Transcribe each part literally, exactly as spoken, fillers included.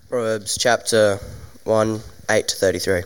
Proverbs chapter one, eight to thirty-three.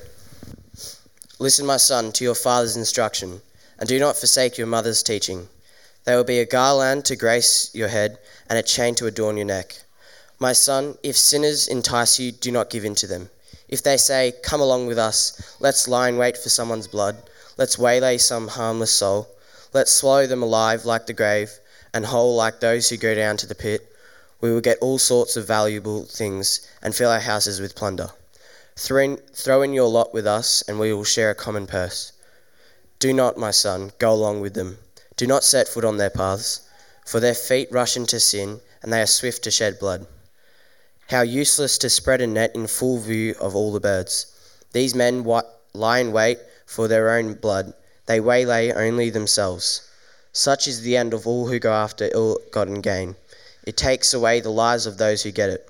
Listen, my son, to your father's instruction, and do not forsake your mother's teaching. They will be a garland to grace your head, and a chain to adorn your neck. My son, if sinners entice you, do not give in to them. If they say, come along with us, let's lie in wait for someone's blood, let's waylay some harmless soul, let's swallow them alive like the grave, and whole like those who go down to the pit, we will get all sorts of valuable things and fill our houses with plunder. Throw in, throw in your lot with us, and we will share a common purse. Do not, my son, go along with them. Do not set foot on their paths, for their feet rush into sin, and they are swift to shed blood. How useless to spread a net in full view of all the birds. These men wa- lie in wait for their own blood. They waylay only themselves. Such is the end of all who go after ill-gotten gain. It takes away the lives of those who get it.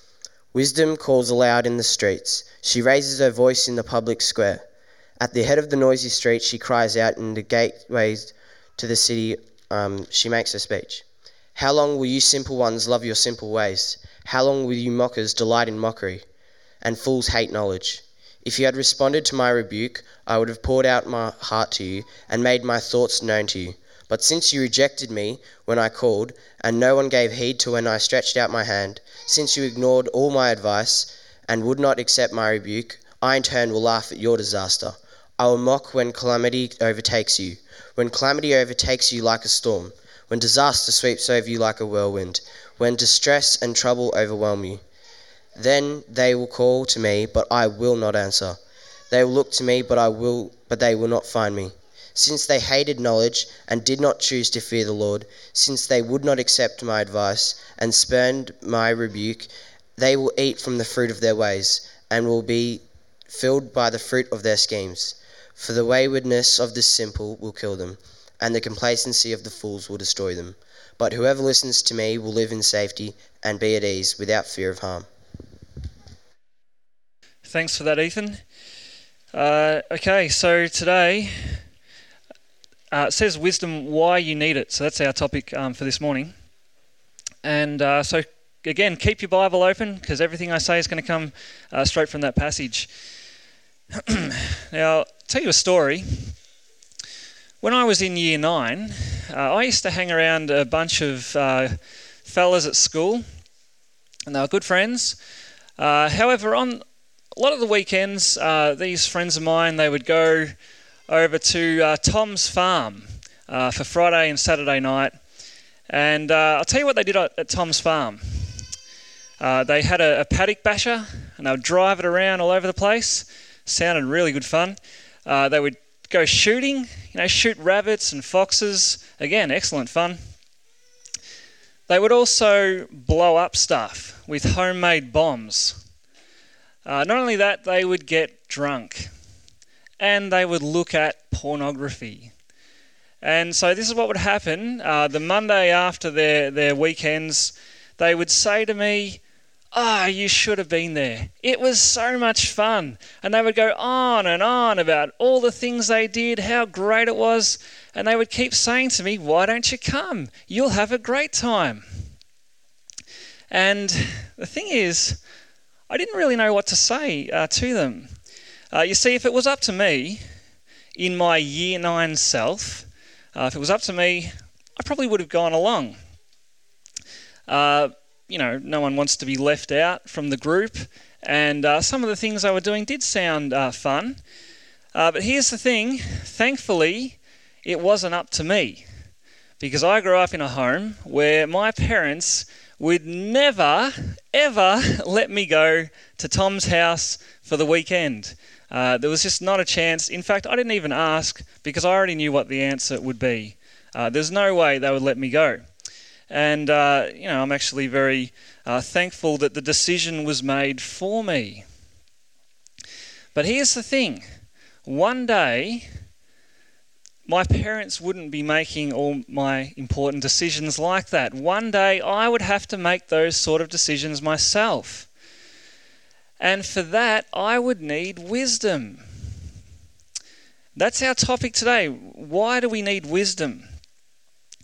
Wisdom calls aloud in the streets. She raises her voice in the public square. At the head of the noisy street, she cries out in the gateways to the city. Um, she makes her speech. How long will you simple ones love your simple ways? How long will you mockers delight in mockery? And fools hate knowledge. If you had responded to my rebuke, I would have poured out my heart to you and made my thoughts known to you. But since you rejected me when I called, and no one gave heed to when I stretched out my hand, since you ignored all my advice and would not accept my rebuke, I in turn will laugh at your disaster. I will mock when calamity overtakes you, when calamity overtakes you like a storm, when disaster sweeps over you like a whirlwind, when distress and trouble overwhelm you. Then they will call to me, but I will not answer. They will look to me, but I will, but they will not find me. Since they hated knowledge and did not choose to fear the Lord, since they would not accept my advice and spurned my rebuke, they will eat from the fruit of their ways and will be filled by the fruit of their schemes. For the waywardness of the simple will kill them, and the complacency of the fools will destroy them. But whoever listens to me will live in safety and be at ease without fear of harm. Thanks for that, Ethan. Uh, okay, so today uh, it says wisdom, why you need it. So that's our topic um, for this morning. And uh, so again, keep your Bible open because everything I say is going to come uh, straight from that passage. Now, I'll tell you a story. When I was in year nine, uh, I used to hang around a bunch of uh, fellas at school, and they were good friends. Uh, however, on a lot of the weekends, uh, these friends of mine, they would go over to uh, Tom's farm uh, for Friday and Saturday night. And uh, I'll tell you what they did at, at Tom's farm. Uh, they had a, a paddock basher, and they would drive it around all over the place. Sounded really good fun. Uh, they would go shooting, you know, shoot rabbits and foxes. Again, excellent fun. They would also blow up stuff with homemade bombs. Uh, not only that, they would get drunk and they would look at pornography. And so this is what would happen. Uh, the Monday after their, their weekends, they would say to me, ah, oh, you should have been there. It was so much fun. And they would go on and on about all the things they did, how great it was. And they would keep saying to me, why don't you come? You'll have a great time. And the thing is, I didn't really know what to say uh, to them. Uh, you see, if it was up to me, in my year nine self, uh, if it was up to me, I probably would have gone along. Uh, you know, no one wants to be left out from the group, and uh, some of the things they were doing did sound uh, fun. Uh, but here's the thing, thankfully, it wasn't up to me, because I grew up in a home where my parents would never, ever let me go to Tom's house for the weekend. Uh, there was just not a chance. In fact, I didn't even ask because I already knew what the answer would be. Uh, there's no way they would let me go. And, uh, you know, I'm actually very uh, thankful that the decision was made for me. But here's the thing. One day, my parents wouldn't be making all my important decisions like that. One day, I would have to make those sort of decisions myself. And for that, I would need wisdom. That's our topic today. Why do we need wisdom?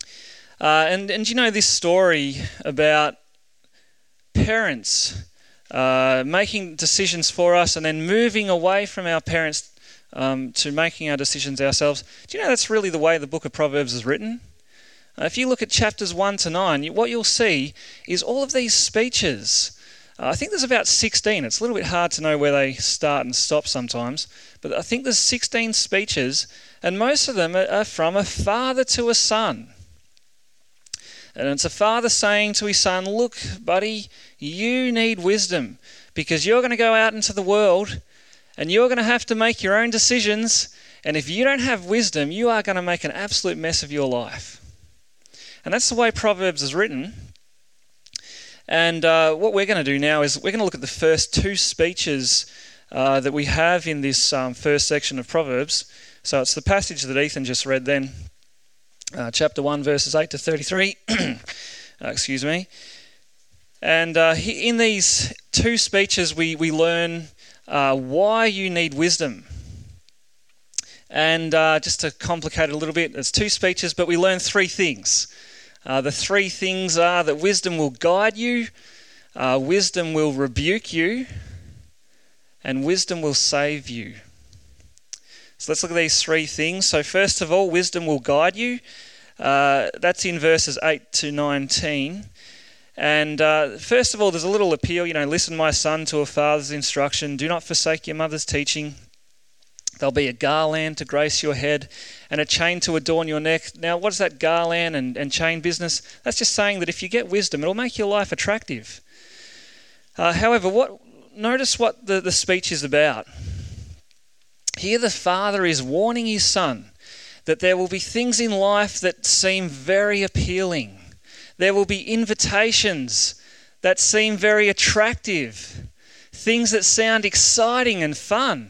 Uh, and, and you know this story about parents uh, making decisions for us and then moving away from our parents um, to making our decisions ourselves. Do you know that's really the way the book of Proverbs is written? Uh, if you look at chapters one to nine, you, what you'll see is all of these speeches. Uh, I think there's about sixteen. It's a little bit hard to know where they start and stop sometimes, but I think there's sixteen speeches, and most of them are, are from a father to a son. And it's a father saying to his son, look, buddy, you need wisdom because you're going to go out into the world and you're going to have to make your own decisions. And if you don't have wisdom, you are going to make an absolute mess of your life. And that's the way Proverbs is written. And uh, what we're going to do now is we're going to look at the first two speeches uh, that we have in this um, first section of Proverbs. So it's the passage that Ethan just read then. Uh, chapter one, verses eight to thirty-three. uh, excuse me. And uh, he, in these two speeches, we, we learn uh, why you need wisdom. And uh, just to complicate it a little bit, it's two speeches, but we learn three things. Uh, the three things are that wisdom will guide you, uh, wisdom will rebuke you, and wisdom will save you. So let's look at these three things. So first of all, wisdom will guide you. Uh, that's in verses eight to nineteen. And uh, first of all, there's a little appeal, you know, listen, my son, to a father's instruction. Do not forsake your mother's teaching. There'll be a garland to grace your head and a chain to adorn your neck. Now, what is that garland and, and chain business? That's just saying that if you get wisdom, it'll make your life attractive. Uh, however, what notice what the, the speech is about. Here the father is warning his son that there will be things in life that seem very appealing. There will be invitations that seem very attractive, things that sound exciting and fun.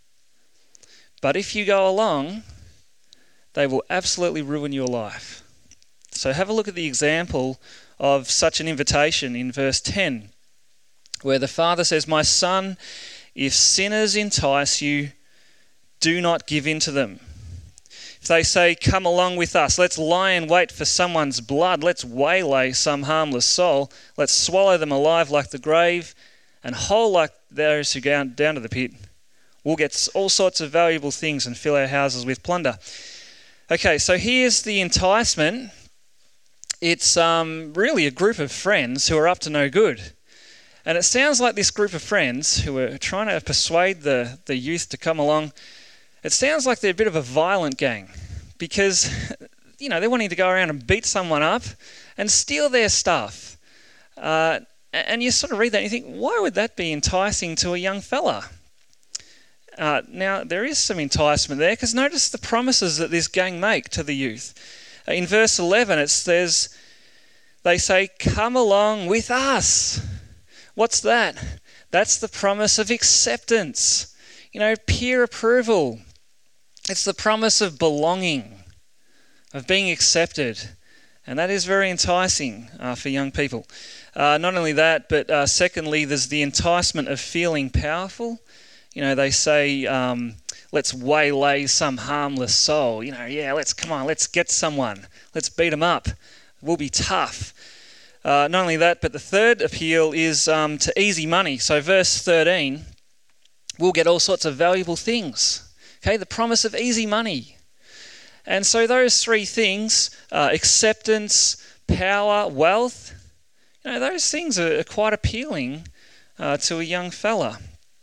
But if you go along, they will absolutely ruin your life. So have a look at the example of such an invitation in verse ten, where the father says, my son, if sinners entice you, do not give in to them. If they say, come along with us, let's lie in wait for someone's blood, let's waylay some harmless soul, let's swallow them alive like the grave and whole like those who go down to the pit. We'll get all sorts of valuable things and fill our houses with plunder. Okay, so here's the enticement. It's um, really a group of friends who are up to no good. And it sounds like this group of friends who are trying to persuade the, the youth to come along, it sounds like they're a bit of a violent gang because, you know, they're wanting to go around and beat someone up and steal their stuff. Uh, and you sort of read that and you think, why would that be enticing to a young fella? Uh, now, there is some enticement there because notice the promises that this gang make to the youth. Uh, in verse eleven, it says, they say, come along with us. What's that? That's the promise of acceptance, you know, peer approval. It's the promise of belonging, of being accepted. And that is very enticing uh, for young people. Uh, not only that, but uh, secondly, there's the enticement of feeling powerful. You know, they say, um, let's waylay some harmless soul. You know, yeah, let's, come on, let's get someone. Let's beat them up. We'll be tough. Uh, not only that, but the third appeal is um, to easy money. So verse thirteen, we'll get all sorts of valuable things. Okay, the promise of easy money. And so those three things, uh, acceptance, power, wealth, you know, those things are, are quite appealing uh, to a young fella.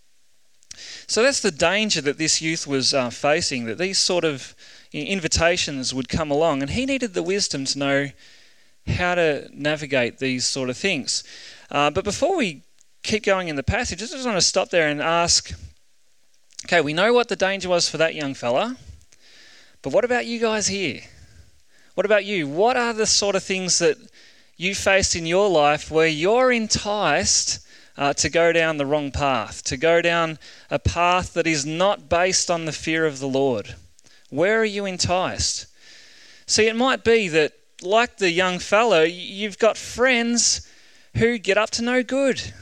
So that's the danger that this youth was uh, facing, that these sort of invitations would come along, and he needed the wisdom to know how to navigate these sort of things. Uh, but before we keep going in the passage, I just want to stop there and ask, okay, we know what the danger was for that young fella, but what about you guys here? What about you? What are the sort of things that you faced in your life where you're enticed uh, to go down the wrong path, to go down a path that is not based on the fear of the Lord? Where are you enticed? See, it might be that, like the young fellow, you've got friends who get up to no good.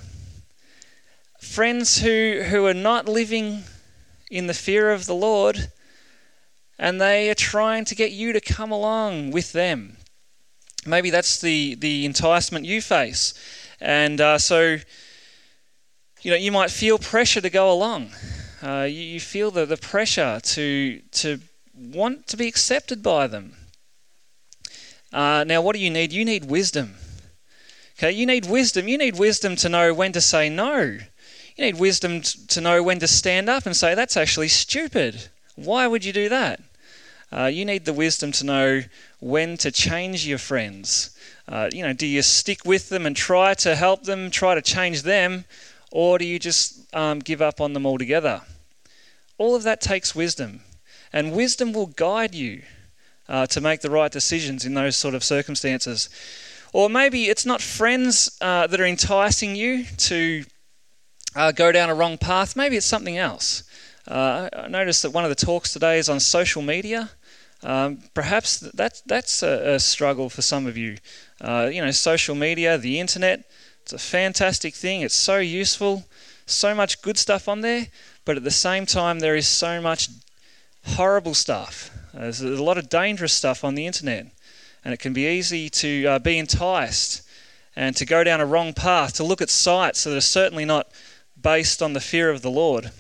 Friends who, who are not living in the fear of the Lord, and they are trying to get you to come along with them. Maybe that's the, the enticement you face. And uh, so You know, you might feel pressure to go along. Uh, you, you feel the, the pressure to to want to be accepted by them. Uh, now, what do you need? You need wisdom. Okay, you need wisdom. You need wisdom to know when to say no. You need wisdom t- to know when to stand up and say, that's actually stupid. Why would you do that? Uh, you need the wisdom to know when to change your friends. Uh, you know, do you stick with them and try to help them, try to change them, or do you just um, give up on them altogether? All of that takes wisdom, and wisdom will guide you uh, to make the right decisions in those sort of circumstances. Or maybe it's not friends uh, that are enticing you to uh, go down a wrong path. Maybe it's something else. Uh, I noticed that one of the talks today is on social media. Um, perhaps that, that's a, a struggle for some of you. Uh, you know, social media, the internet, it's a fantastic thing. It's so useful, so much good stuff on there, but at the same time there is so much horrible stuff. Uh, there's a lot of dangerous stuff on the internet, and it can be easy to uh, be enticed and to go down a wrong path, to look at sites that are certainly not based on the fear of the Lord.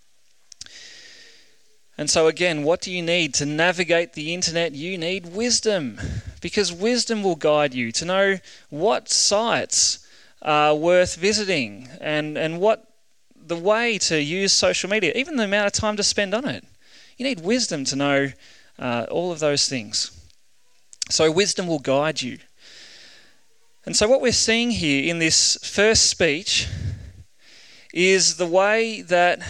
And so again, what do you need to navigate the internet? You need wisdom, because wisdom will guide you to know what sites are worth visiting and, and what the way to use social media, even the amount of time to spend on it. You need wisdom to know uh, all of those things. So wisdom will guide you. And so what we're seeing here in this first speech is the way that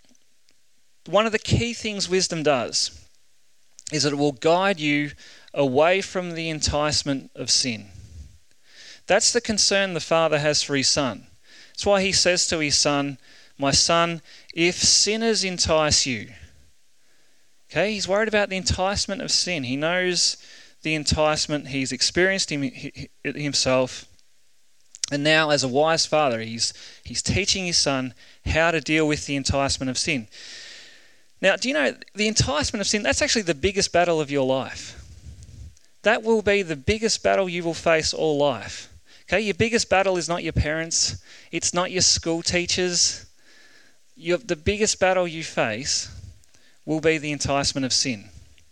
one of the key things wisdom does is that it will guide you away from the enticement of sin. That's the concern the Father has for his Son. That's why he says to his Son, my son, if sinners entice you. Okay, he's worried about the enticement of sin. He knows the enticement. He's experienced him, it himself. And now, as a wise father, he's he's teaching his son how to deal with the enticement of sin. Now, do you know, the enticement of sin, that's actually the biggest battle of your life. That will be the biggest battle you will face all life. Okay, your biggest battle is not your parents. It's not your school teachers. Your, the biggest battle you face will be the enticement of sin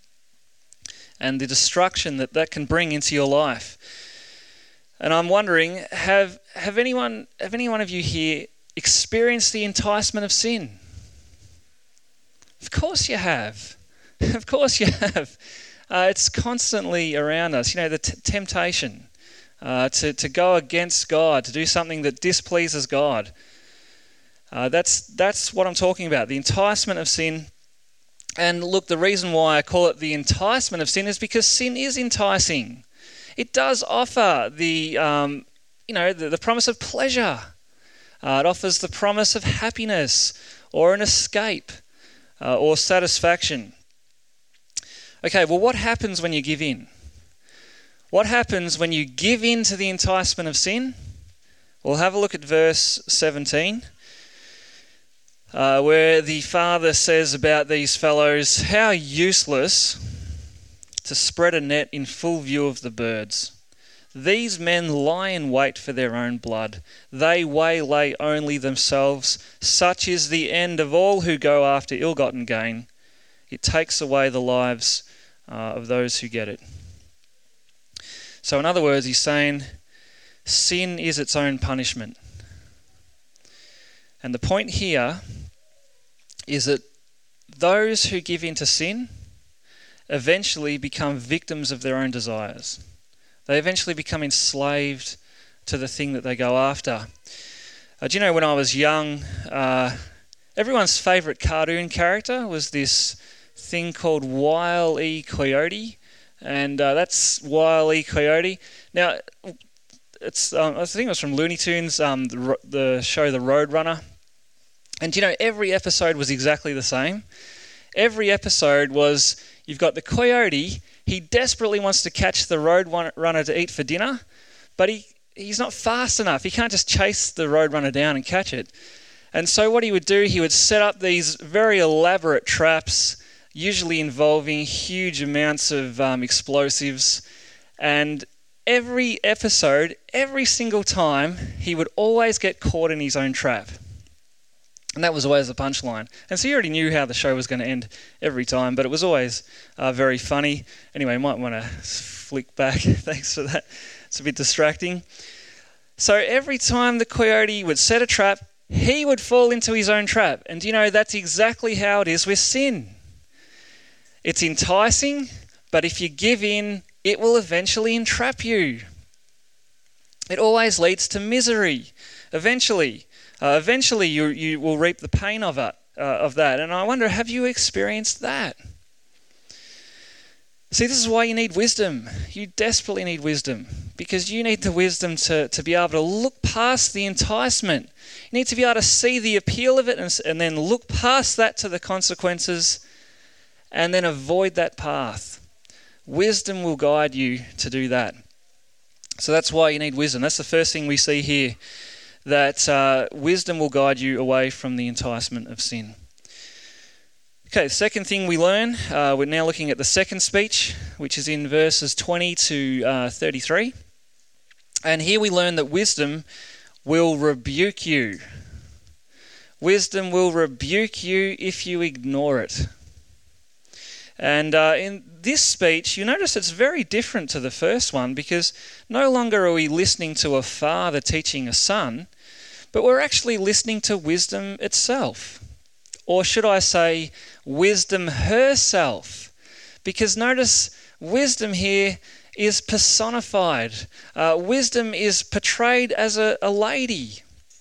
and the destruction that that can bring into your life. And I'm wondering, have have anyone have any one of you here experienced the enticement of sin? Of course you have. Of course you have. Uh, it's constantly around us. You know, the t- temptation uh, to, to go against God, to do something that displeases God. Uh, that's that's what I'm talking about, the enticement of sin. And look, the reason why I call it the enticement of sin is because sin is enticing. It does offer the, um, you know, the, the promise of pleasure. Uh, it offers the promise of happiness or an escape uh, or satisfaction. Okay, well, what happens when you give in? What happens when you give in to the enticement of sin? We'll have a look at verse seventeen. Uh, where the Father says about these fellows, how useless to spread a net in full view of the birds. These men lie in wait for their own blood. They waylay only themselves. Such is the end of all who go after ill-gotten gain. It takes away the lives uh, of those who get it. So in other words, he's saying sin is its own punishment. And the point here is that those who give in to sin eventually become victims of their own desires. They eventually become enslaved to the thing that they go after. Uh, do you know, when I was young, uh, everyone's favourite cartoon character was this thing called Wile E. Coyote, and uh, that's Wile E. Coyote. Now, it's um, I think it was from Looney Tunes, um, the, the show The Roadrunner. And you know, every episode was exactly the same. Every episode was, you've got the coyote, he desperately wants to catch the roadrunner to eat for dinner, but he, he's not fast enough. He can't just chase the roadrunner down and catch it. And so what he would do, he would set up these very elaborate traps, usually involving huge amounts of um, explosives. And every episode, every single time, he would always get caught in his own trap. And that was always the punchline. And so you already knew how the show was going to end every time, but it was always uh, very funny. Anyway, you might want to flick back. Thanks for that. It's a bit distracting. So every time the coyote would set a trap, he would fall into his own trap. And you know, that's exactly how it is with sin. It's enticing, but if you give in, it will eventually entrap you. It always leads to misery, eventually. Uh, eventually, you you will reap the pain of it, uh, of that. And I wonder, have you experienced that? See, this is why you need wisdom. You desperately need wisdom, because you need the wisdom to, to be able to look past the enticement. You need to be able to see the appeal of it and, and then look past that to the consequences and then avoid that path. Wisdom will guide you to do that. So that's why you need wisdom. That's the first thing we see here, that uh, wisdom will guide you away from the enticement of sin. Okay, the second thing we learn, uh, we're now looking at the second speech, which is in verses twenty to uh, thirty-three. And here we learn that wisdom will rebuke you. Wisdom will rebuke you if you ignore it. And uh, in this speech, you notice it's very different to the first one, because no longer are we listening to a father teaching a son, but we're actually listening to wisdom itself. Or should I say, wisdom herself. Because notice, wisdom here is personified. Uh, wisdom is portrayed as a, a lady.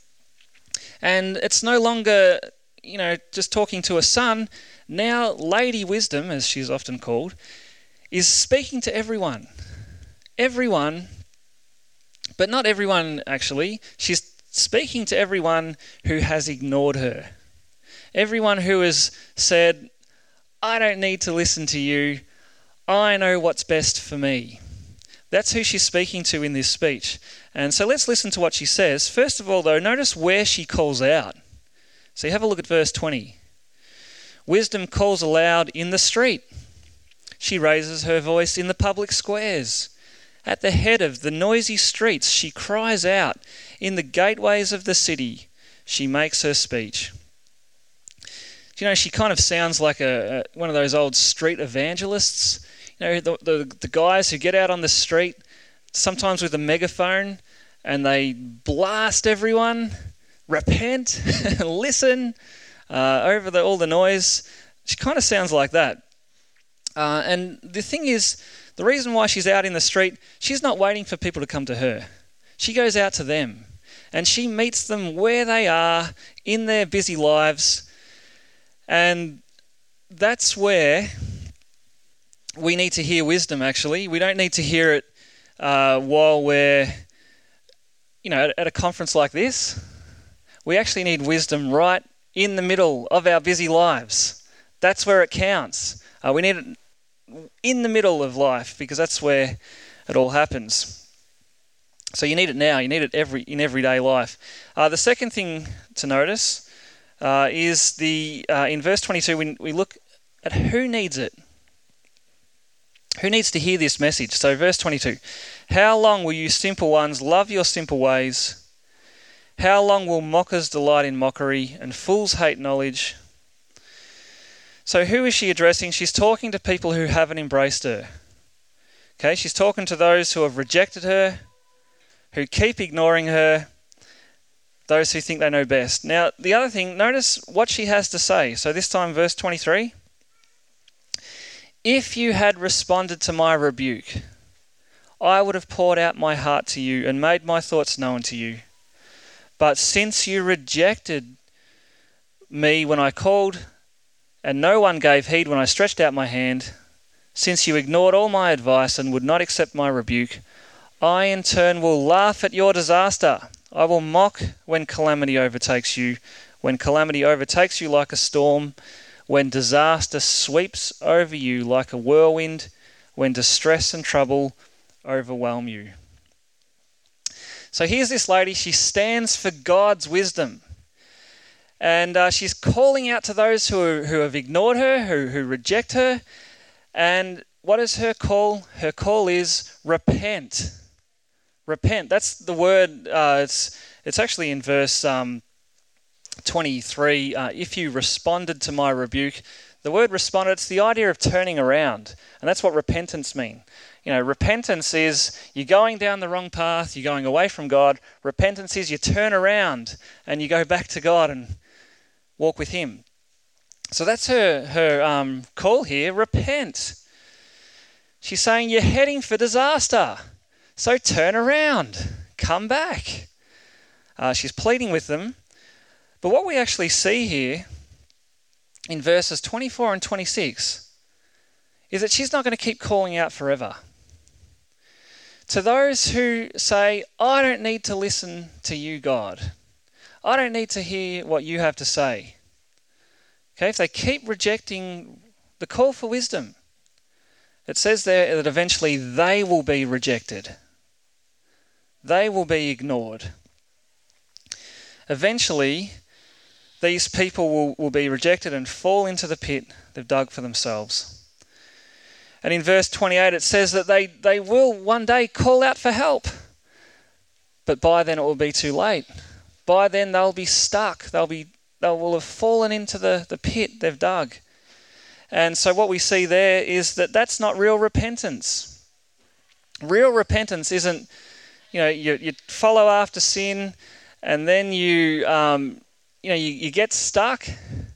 And it's no longer, you know, just talking to a son. Now, Lady Wisdom, as she's often called, is speaking to everyone. Everyone, but not everyone actually. She's speaking to everyone who has ignored her. Everyone who has said, I don't need to listen to you. I know what's best for me. That's who she's speaking to in this speech. And so let's listen to what she says. First of all, though, notice where she calls out. So have a look at verse twenty. Wisdom calls aloud in the street. She raises her voice in the public squares. At the head of the noisy streets, she cries out. In the gateways of the city, she makes her speech. You know, she kind of sounds like a, a one of those old street evangelists. You know, the, the the guys who get out on the street, sometimes with a megaphone, and they blast everyone, repent, listen, uh, over the, all the noise. She kind of sounds like that. Uh, and the thing is, the reason why she's out in the street, she's not waiting for people to come to her. She goes out to them, and she meets them where they are in their busy lives. And that's where we need to hear wisdom, actually. We don't need to hear it uh, while we're, you know, at, at a conference like this. We actually need wisdom right in the middle of our busy lives. That's where it counts. Uh, we need it in the middle of life, because that's where it all happens. So you need it now. You need it every in everyday life. Uh, the second thing to notice Uh, is the uh, in verse twenty-two, we, we look at who needs it. Who needs to hear this message? So verse twenty-two, how long will you simple ones love your simple ways? How long will mockers delight in mockery and fools hate knowledge? So who is she addressing? She's talking to people who haven't embraced her. Okay, she's talking to those who have rejected her, who keep ignoring her, those who think they know best. Now, the other thing, notice what she has to say. So this time, verse twenty-three. If you had responded to my rebuke, I would have poured out my heart to you and made my thoughts known to you. But since you rejected me when I called, and no one gave heed when I stretched out my hand, since you ignored all my advice and would not accept my rebuke, I in turn will laugh at your disaster. I will mock when calamity overtakes you, when calamity overtakes you like a storm, when disaster sweeps over you like a whirlwind, when distress and trouble overwhelm you. So here's this lady, she stands for God's wisdom. And uh, she's calling out to those who, who have ignored her, who, who reject her. And what is her call? Her call is repent. Repent. That's the word. Uh, it's it's actually in verse um, twenty-three, uh, if you responded to my rebuke, the word responded, it's the idea of turning around. And that's what repentance means. You know, repentance is you're going down the wrong path, you're going away from God. Repentance is you turn around and you go back to God and walk with him. So that's her, her um, call here, repent. She's saying you're heading for disaster, so turn around, come back. Uh, she's pleading with them. But what we actually see here in verses twenty-four and twenty-six is that she's not going to keep calling out forever. To those who say, I don't need to listen to you, God. I don't need to hear what you have to say. Okay, if they keep rejecting the call for wisdom, it says there that eventually they will be rejected. They will be ignored. Eventually, these people will, will be rejected and fall into the pit they've dug for themselves. And in verse twenty-eight, it says that they, they will one day call out for help. But by then it will be too late. By then they'll be stuck. They'll be they will have fallen into the, the pit they've dug. And so what we see there is that that's not real repentance. Real repentance isn't, you know, you, you follow after sin and then you, um, you know, you, you get stuck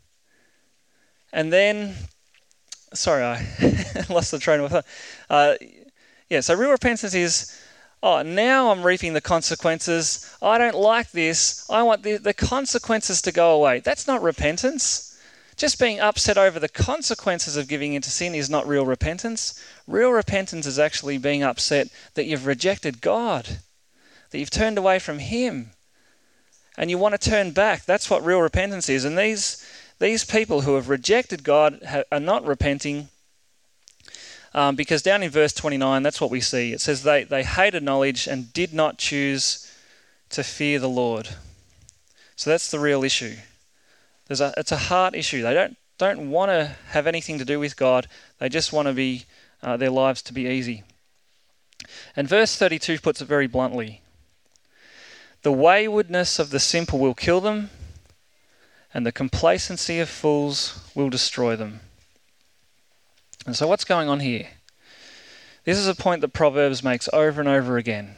and then, sorry, I lost the train of thought. Uh, yeah, so real repentance is, oh, now I'm reaping the consequences. I don't like this. I want the, the consequences to go away. That's not repentance. Just being upset over the consequences of giving into sin is not real repentance. Real repentance is actually being upset that you've rejected God, that you've turned away from him, and you want to turn back. That's what real repentance is. And these these people who have rejected God ha- are not repenting, um, because down in verse twenty-nine, that's what we see. It says they, they hated knowledge and did not choose to fear the Lord. So that's the real issue. There's a, it's a heart issue. They don't don't want to have anything to do with God. They just want to be uh, their lives to be easy. And verse thirty-two puts it very bluntly. The waywardness of the simple will kill them, and the complacency of fools will destroy them. And so what's going on here? This is a point that Proverbs makes over and over again.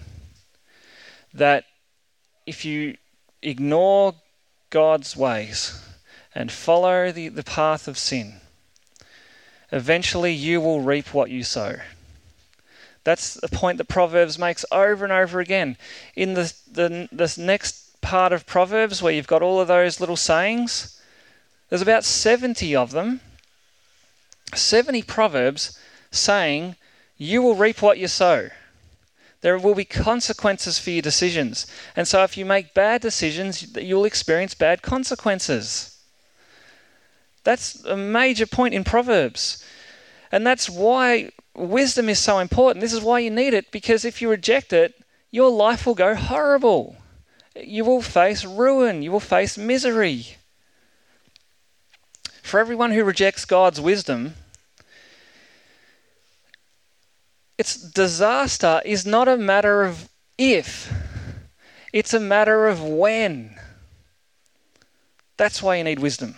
That if you ignore God's ways and follow the, the path of sin, eventually you will reap what you sow. That's a point that Proverbs makes over and over again. In the, the this next part of Proverbs, where you've got all of those little sayings, there's about seventy of them, seventy proverbs saying, you will reap what you sow. There will be consequences for your decisions. And so if you make bad decisions, you'll experience bad consequences. That's a major point in Proverbs. And that's why wisdom is so important. This is why you need it, because if you reject it, your life will go horrible. You will face ruin. You will face misery. For everyone who rejects God's wisdom, it's disaster is not a matter of if, it's a matter of when. That's why you need wisdom.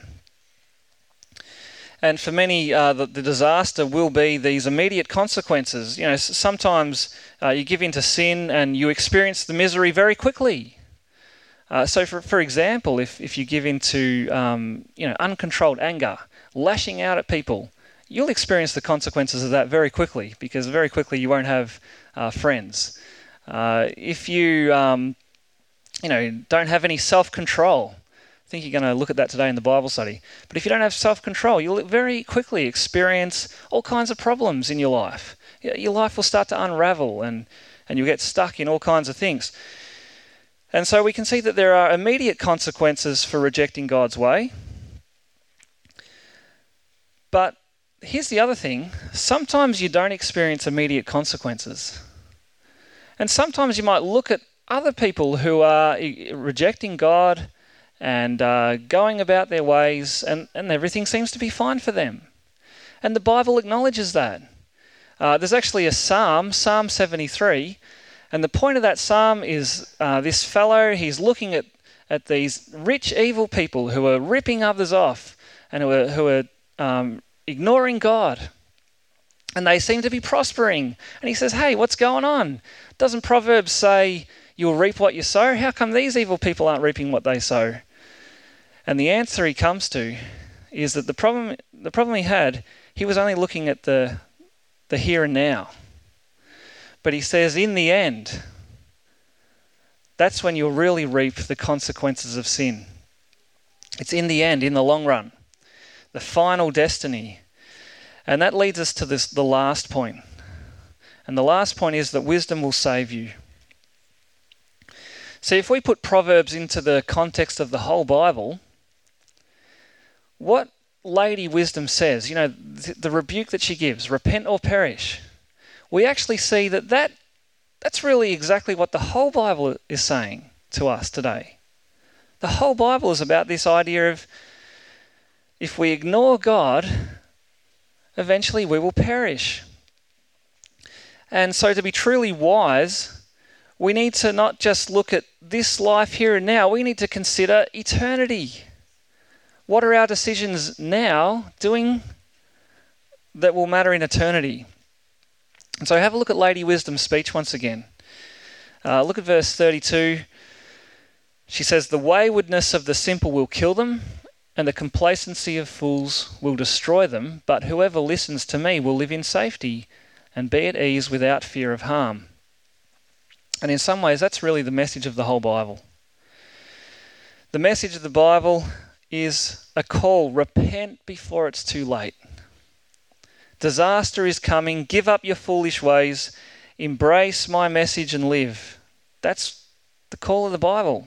And for many, uh, the, the disaster will be these immediate consequences. You know, sometimes uh, you give in to sin and you experience the misery very quickly. Uh, so, for for example, if, if you give into um, you know uncontrolled anger, lashing out at people, you'll experience the consequences of that very quickly, because very quickly you won't have uh, friends. Uh, if you um, you know don't have any self-control, I think you're going to look at that today in the Bible study. But if you don't have self-control, you'll very quickly experience all kinds of problems in your life. Your life will start to unravel, and, and you'll get stuck in all kinds of things. And so we can see that there are immediate consequences for rejecting God's way. But here's the other thing. Sometimes you don't experience immediate consequences. And sometimes you might look at other people who are rejecting God and uh, going about their ways, and, and everything seems to be fine for them. And the Bible acknowledges that. Uh, there's actually a psalm, Psalm seventy-three, and the point of that psalm is uh, this fellow, he's looking at, at these rich evil people who are ripping others off and who are, who are um, ignoring God. And they seem to be prospering. And he says, hey, what's going on? Doesn't Proverbs say you'll reap what you sow? How come these evil people aren't reaping what they sow? And the answer he comes to is that the problem the problem he had, he was only looking at the the here and now. But he says, in the end, that's when you'll really reap the consequences of sin. It's in the end, in the long run, the final destiny. And that leads us to this, the last point. And the last point is that wisdom will save you. See, if we put Proverbs into the context of the whole Bible, what Lady Wisdom says, you know, the, the rebuke that she gives, repent or perish, we actually see that, that that's really exactly what the whole Bible is saying to us today. The whole Bible is about this idea of if we ignore God, eventually we will perish. And so to be truly wise, we need to not just look at this life here and now, we need to consider eternity. What are our decisions now doing that will matter in eternity? And so have a look at Lady Wisdom's speech once again. Uh, look at verse thirty-two. She says, the waywardness of the simple will kill them, and the complacency of fools will destroy them, but whoever listens to me will live in safety and be at ease without fear of harm. And in some ways, that's really the message of the whole Bible. The message of the Bible is a call, repent before it's too late. Disaster is coming, give up your foolish ways, embrace my message and live. That's the call of the Bible.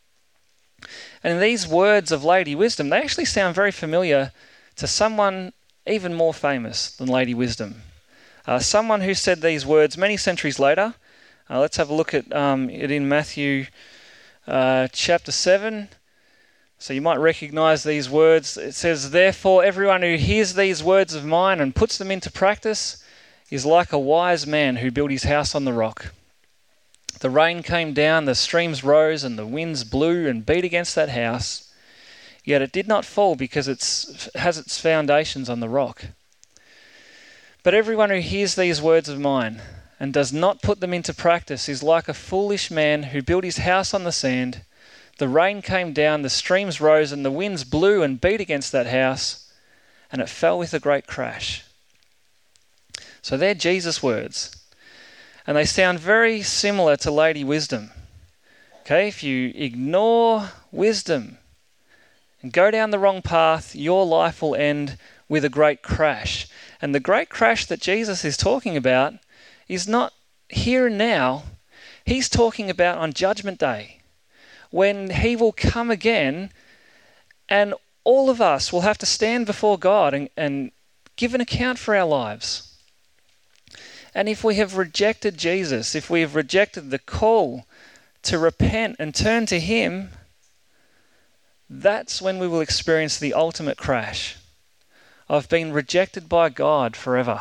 And these words of Lady Wisdom, they actually sound very familiar to someone even more famous than Lady Wisdom. Uh, someone who said these words many centuries later. Uh, let's have a look at um, it in Matthew uh, chapter seven. So you might recognize these words. It says, therefore, everyone who hears these words of mine and puts them into practice is like a wise man who built his house on the rock. The rain came down, the streams rose, and the winds blew and beat against that house. Yet it did not fall because it has its foundations on the rock. But everyone who hears these words of mine and does not put them into practice is like a foolish man who built his house on the sand. The rain came down, the streams rose, and the winds blew and beat against that house, and it fell with a great crash. So they're Jesus' words. And they sound very similar to Lady Wisdom. Okay, if you ignore wisdom and go down the wrong path, your life will end with a great crash. And the great crash that Jesus is talking about is not here and now. He's talking about on Judgment Day, when he will come again and all of us will have to stand before God and, and give an account for our lives. And if we have rejected Jesus, if we have rejected the call to repent and turn to him, that's when we will experience the ultimate crash of being rejected by God forever.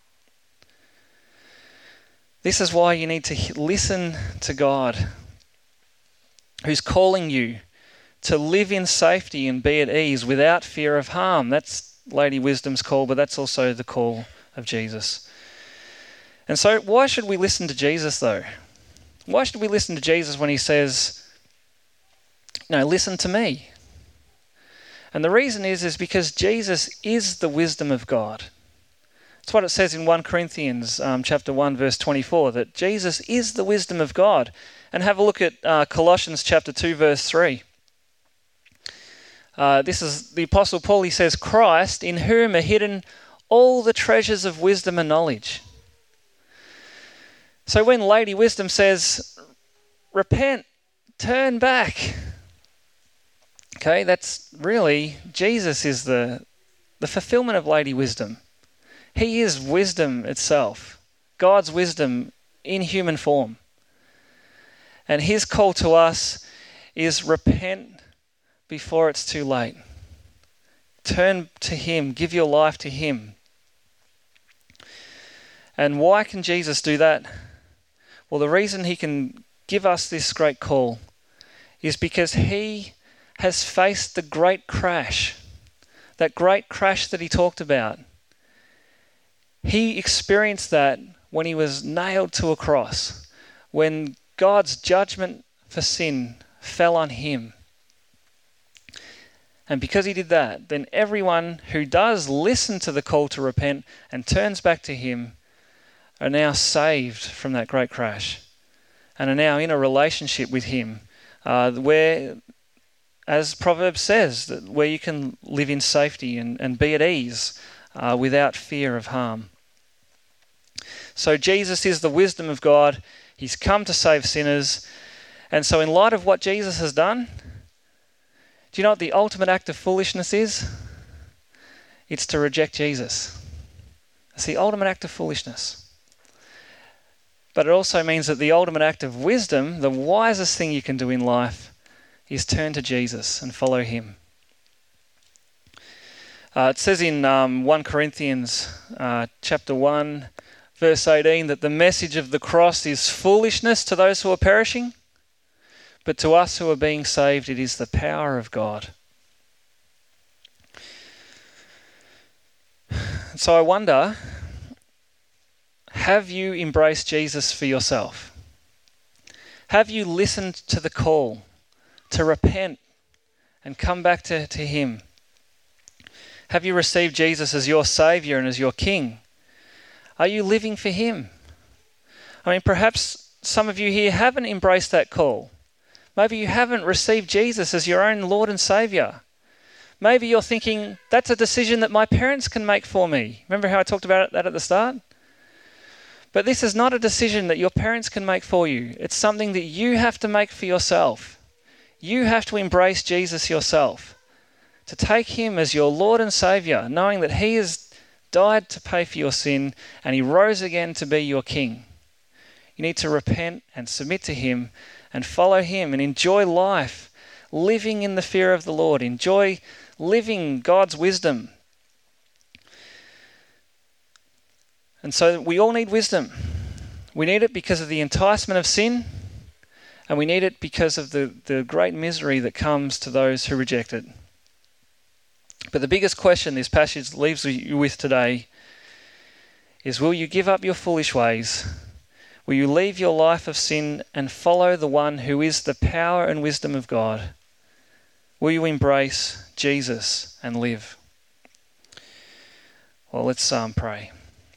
This is why you need to listen to God, who's calling you to live in safety and be at ease without fear of harm. That's Lady Wisdom's call, but that's also the call of Jesus. And so why should we listen to Jesus though? Why should we listen to Jesus when he says, no, listen to me? And the reason is, is because Jesus is the wisdom of God. That's what it says in First Corinthians um, chapter one, verse twenty-four, that Jesus is the wisdom of God. And have a look at uh, Colossians chapter two, verse three. Uh, this is the Apostle Paul. He says, Christ, in whom are hidden all the treasures of wisdom and knowledge. So when Lady Wisdom says, repent, turn back, okay, that's really, Jesus is the, the fulfillment of Lady Wisdom. He is wisdom itself, God's wisdom in human form. And his call to us is repent before it's too late. Turn to him, give your life to him. And why can Jesus do that? Well, the reason he can give us this great call is because he has faced the great crash, that great crash that he talked about. He experienced that when he was nailed to a cross, when God's judgment for sin fell on him. And because he did that, then everyone who does listen to the call to repent and turns back to him are now saved from that great crash and are now in a relationship with him uh, where, as Proverbs says, that where you can live in safety and, and be at ease uh, without fear of harm. So Jesus is the wisdom of God. He's come to save sinners. And so in light of what Jesus has done, do you know what the ultimate act of foolishness is? It's to reject Jesus. It's the ultimate act of foolishness. But it also means that the ultimate act of wisdom, the wisest thing you can do in life, is turn to Jesus and follow him. Uh, it says in um, First Corinthians uh, chapter one, verse eighteen, that the message of the cross is foolishness to those who are perishing, but to us who are being saved, it is the power of God. So I wonder, have you embraced Jesus for yourself? Have you listened to the call to repent and come back to, to him? Have you received Jesus as your Saviour and as your King? Are you living for him? I mean, perhaps some of you here haven't embraced that call. Maybe you haven't received Jesus as your own Lord and Saviour. Maybe you're thinking, that's a decision that my parents can make for me. Remember how I talked about that at the start? But this is not a decision that your parents can make for you. It's something that you have to make for yourself. You have to embrace Jesus yourself, to take him as your Lord and Saviour, knowing that he has died to pay for your sin and he rose again to be your King. You need to repent and submit to him and follow him and enjoy life, living in the fear of the Lord. Enjoy living God's wisdom. And so we all need wisdom. We need it because of the enticement of sin, and we need it because of the, the great misery that comes to those who reject it. But the biggest question this passage leaves you with today is, will you give up your foolish ways? Will you leave your life of sin and follow the one who is the power and wisdom of God? Will you embrace Jesus and live? Well, let's um, pray.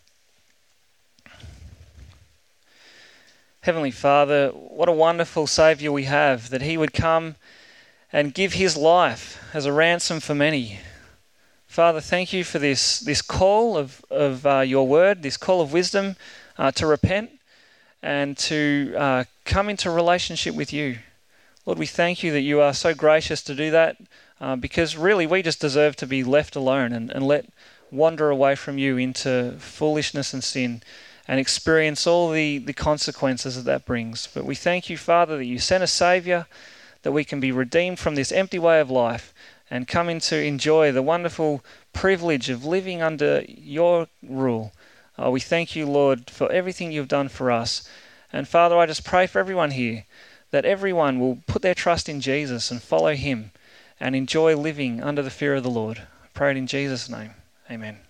Heavenly Father, what a wonderful Saviour we have, that he would come and give his life as a ransom for many. Father, thank you for this, this call of, of uh, your word, this call of wisdom uh, to repent and to uh, come into relationship with you. Lord, we thank you that you are so gracious to do that uh, because really we just deserve to be left alone and, and let wander away from you into foolishness and sin and experience all the, the consequences that that brings. But we thank you, Father, that you sent a Saviour, that we can be redeemed from this empty way of life and come in to enjoy the wonderful privilege of living under your rule. Uh, we thank you, Lord, for everything you've done for us. And Father, I just pray for everyone here, that everyone will put their trust in Jesus and follow him and enjoy living under the fear of the Lord. I pray it in Jesus' name. Amen.